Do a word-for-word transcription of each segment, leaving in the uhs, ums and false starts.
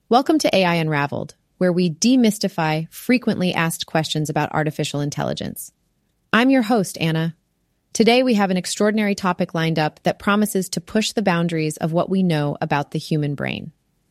Welcome to A I Unraveled, where we demystify frequently asked questions about artificial intelligence. I'm your host, Anna. Today we have an extraordinary topic lined up that promises to push the boundaries of what we know about the human brain.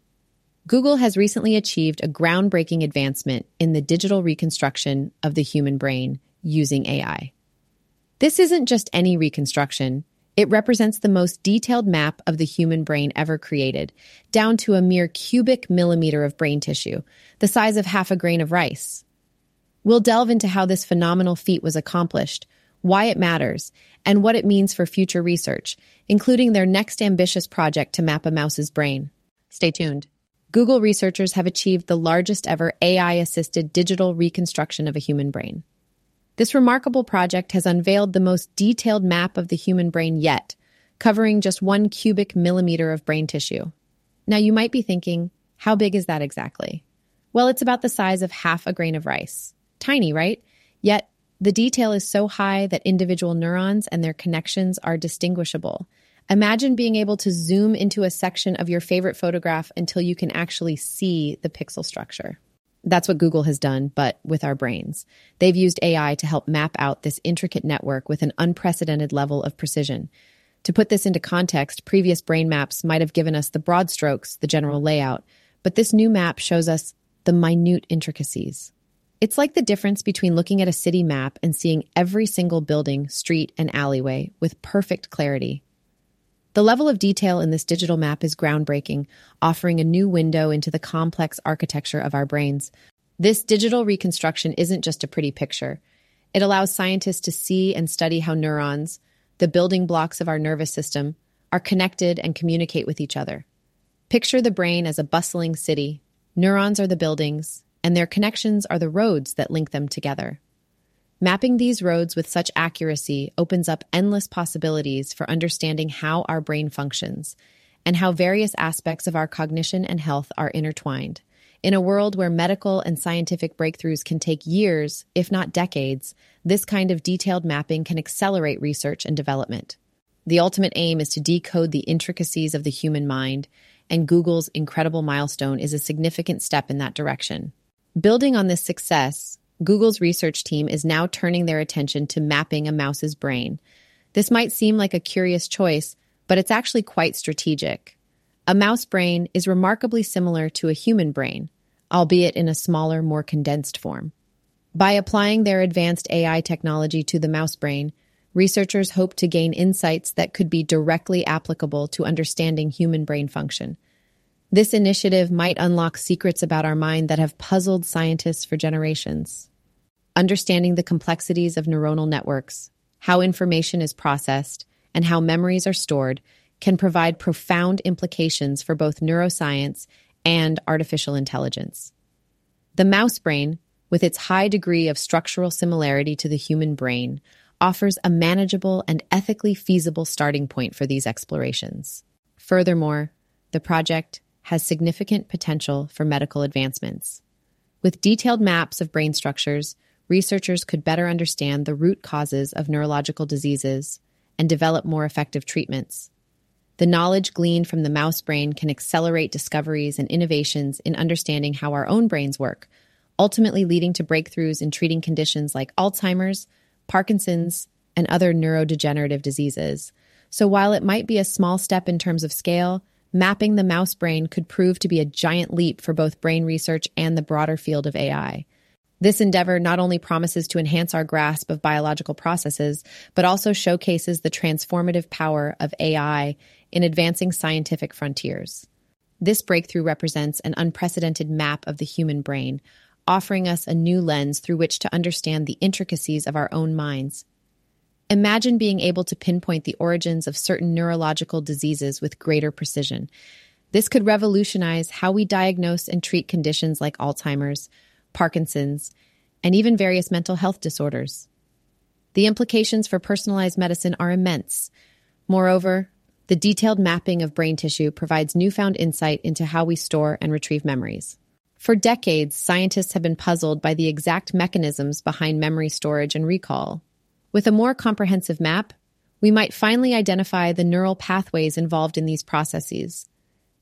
Google has recently achieved a groundbreaking advancement in the digital reconstruction of the human brain using A I. This isn't just any reconstruction. It represents the most detailed map of the human brain ever created, down to a mere cubic millimeter of brain tissue, the size of half a grain of rice. We'll delve into how this phenomenal feat was accomplished, why it matters, and what it means for future research, including their next ambitious project to map a mouse's brain. Stay tuned. Google researchers have achieved the largest ever A I-assisted digital reconstruction of a human brain. This remarkable project has unveiled the most detailed map of the human brain yet, covering just one cubic millimeter of brain tissue. Now, you might be thinking, how big is that exactly? Well, it's about the size of half a grain of rice. Tiny, right? Yet, the detail is so high that individual neurons and their connections are distinguishable. Imagine being able to zoom into a section of your favorite photograph until you can actually see the pixel structure. That's what Google has done, but with our brains. They've used A I to help map out this intricate network with an unprecedented level of precision. To put this into context, previous brain maps might have given us the broad strokes, the general layout, but this new map shows us the minute intricacies. It's like the difference between looking at a city map and seeing every single building, street, and alleyway with perfect clarity. The level of detail in this digital map is groundbreaking, offering a new window into the complex architecture of our brains. This digital reconstruction isn't just a pretty picture. It allows scientists to see and study how neurons, the building blocks of our nervous system, are connected and communicate with each other. Picture the brain as a bustling city. Neurons are the buildings, and their connections are the roads that link them together. Mapping these roads with such accuracy opens up endless possibilities for understanding how our brain functions and how various aspects of our cognition and health are intertwined. In a world where medical and scientific breakthroughs can take years, if not decades, this kind of detailed mapping can accelerate research and development. The ultimate aim is to decode the intricacies of the human mind, and Google's incredible milestone is a significant step in that direction. Building on this success, Google's research team is now turning their attention to mapping a mouse's brain. This might seem like a curious choice, but it's actually quite strategic. A mouse brain is remarkably similar to a human brain, albeit in a smaller, more condensed form. By applying their advanced A I technology to the mouse brain, researchers hope to gain insights that could be directly applicable to understanding human brain function. This initiative might unlock secrets about our mind that have puzzled scientists for generations. Understanding the complexities of neuronal networks, how information is processed, and how memories are stored can provide profound implications for both neuroscience and artificial intelligence. The mouse brain, with its high degree of structural similarity to the human brain, offers a manageable and ethically feasible starting point for these explorations. Furthermore, the project has significant potential for medical advancements. With detailed maps of brain structures, researchers could better understand the root causes of neurological diseases and develop more effective treatments. The knowledge gleaned from the mouse brain can accelerate discoveries and innovations in understanding how our own brains work, ultimately leading to breakthroughs in treating conditions like Alzheimer's, Parkinson's, and other neurodegenerative diseases. So while it might be a small step in terms of scale, mapping the mouse brain could prove to be a giant leap for both brain research and the broader field of A I. This endeavor not only promises to enhance our grasp of biological processes, but also showcases the transformative power of A I in advancing scientific frontiers. This breakthrough represents an unprecedented map of the human brain, offering us a new lens through which to understand the intricacies of our own minds. Imagine being able to pinpoint the origins of certain neurological diseases with greater precision. This could revolutionize how we diagnose and treat conditions like Alzheimer's, Parkinson's, and even various mental health disorders. The implications for personalized medicine are immense. Moreover, the detailed mapping of brain tissue provides newfound insight into how we store and retrieve memories. For decades, scientists have been puzzled by the exact mechanisms behind memory storage and recall. With a more comprehensive map, we might finally identify the neural pathways involved in these processes.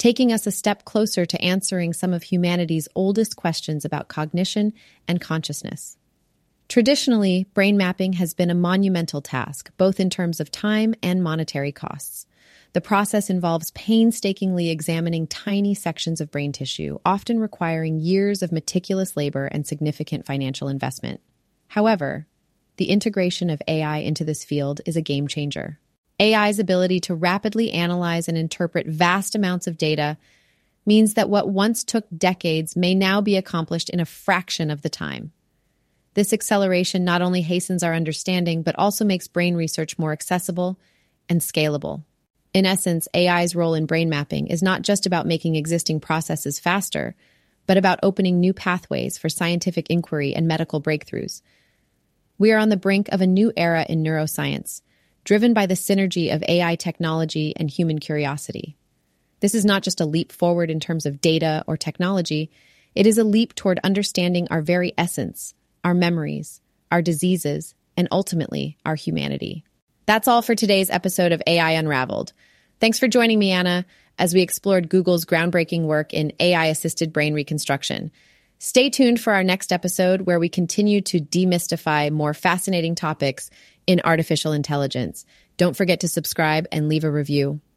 taking us a step closer to answering some of humanity's oldest questions about cognition and consciousness. Traditionally, brain mapping has been a monumental task, both in terms of time and monetary costs. The process involves painstakingly examining tiny sections of brain tissue, often requiring years of meticulous labor and significant financial investment. However, the integration of A I into this field is a game changer. A I's ability to rapidly analyze and interpret vast amounts of data means that what once took decades may now be accomplished in a fraction of the time. This acceleration not only hastens our understanding, but also makes brain research more accessible and scalable. In essence, A I's role in brain mapping is not just about making existing processes faster, but about opening new pathways for scientific inquiry and medical breakthroughs. We are on the brink of a new era in neuroscience, driven by the synergy of A I technology and human curiosity. This is not just a leap forward in terms of data or technology, it is a leap toward understanding our very essence, our memories, our diseases, and ultimately, our humanity. That's all for today's episode of A I Unraveled. Thanks for joining me, Anna, as we explored Google's groundbreaking work in A I-assisted brain reconstruction. Stay tuned for our next episode, where we continue to demystify more fascinating topics in artificial intelligence. Don't forget to subscribe and leave a review.